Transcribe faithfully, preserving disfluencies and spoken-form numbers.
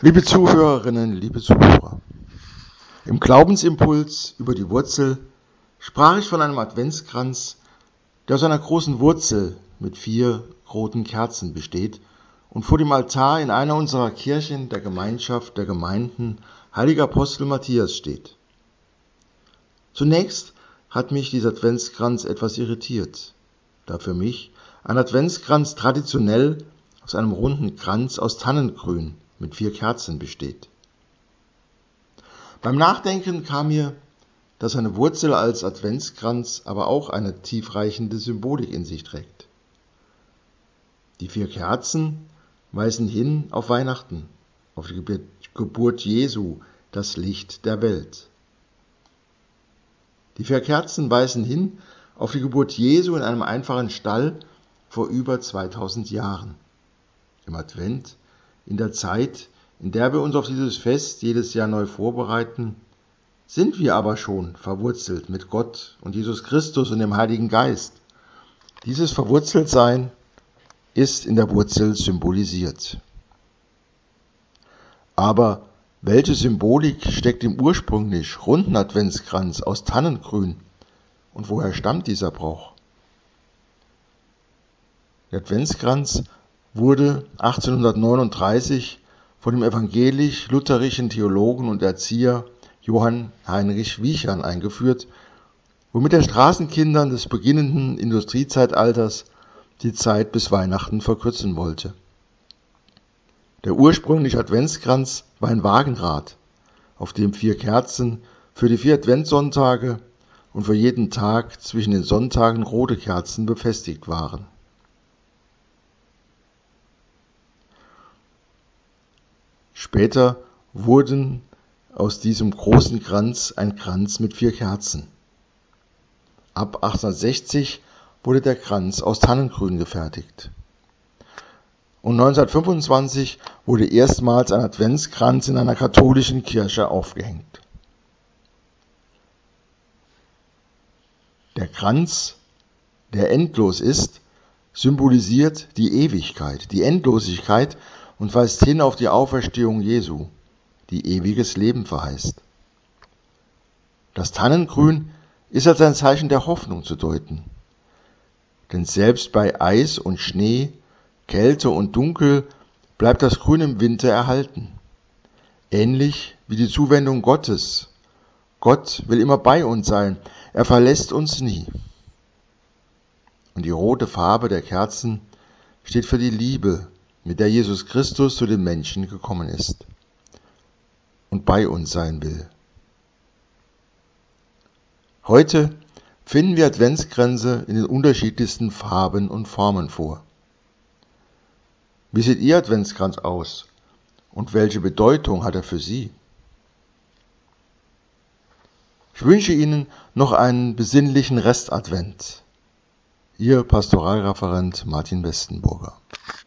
Liebe Zuhörerinnen, liebe Zuhörer, im Glaubensimpuls über die Wurzel sprach ich von einem Adventskranz, der aus einer großen Wurzel mit vier roten Kerzen besteht und vor dem Altar in einer unserer Kirchen der Gemeinschaft der Gemeinden Heiliger Apostel Matthias steht. Zunächst hat mich dieser Adventskranz etwas irritiert, da für mich ein Adventskranz traditionell aus einem runden Kranz aus Tannengrün mit vier Kerzen besteht. Beim Nachdenken kam mir, dass eine Wurzel als Adventskranz aber auch eine tiefreichende Symbolik in sich trägt. Die vier Kerzen weisen hin auf Weihnachten, auf die Geburt Jesu, das Licht der Welt. Die vier Kerzen weisen hin auf die Geburt Jesu in einem einfachen Stall vor über zweitausend Jahren. Im Advent, in der Zeit, in der wir uns auf dieses Fest jedes Jahr neu vorbereiten, sind wir aber schon verwurzelt mit Gott und Jesus Christus und dem Heiligen Geist. Dieses Verwurzeltsein ist in der Wurzel symbolisiert. Aber welche Symbolik steckt im ursprünglich runden Adventskranz aus Tannengrün und woher stammt dieser Brauch? Der Adventskranz wurde achtzehnhundertneununddreißig von dem evangelisch-lutherischen Theologen und Erzieher Johann Heinrich Wiechern eingeführt, womit er Straßenkindern des beginnenden Industriezeitalters die Zeit bis Weihnachten verkürzen wollte. Der ursprüngliche Adventskranz war ein Wagenrad, auf dem vier Kerzen für die vier Adventssonntage und für jeden Tag zwischen den Sonntagen rote Kerzen befestigt waren. Später wurden aus diesem großen Kranz ein Kranz mit vier Kerzen. Ab achtzehnhundertsechzig wurde der Kranz aus Tannengrün gefertigt. Und neunzehnhundertfünfundzwanzig wurde erstmals ein Adventskranz in einer katholischen Kirche aufgehängt. Der Kranz, der endlos ist, symbolisiert die Ewigkeit, die Endlosigkeit und weist hin auf die Auferstehung Jesu, die ewiges Leben verheißt. Das Tannengrün ist als ein Zeichen der Hoffnung zu deuten. Denn selbst bei Eis und Schnee, Kälte und Dunkel bleibt das Grün im Winter erhalten. Ähnlich wie die Zuwendung Gottes. Gott will immer bei uns sein, er verlässt uns nie. Und die rote Farbe der Kerzen steht für die Liebe, mit der Jesus Christus zu den Menschen gekommen ist und bei uns sein will. Heute finden wir Adventskränze in den unterschiedlichsten Farben und Formen vor. Wie sieht Ihr Adventskranz aus und welche Bedeutung hat er für Sie? Ich wünsche Ihnen noch einen besinnlichen Restadvent. Ihr Pastoralreferent Martin Westenburger.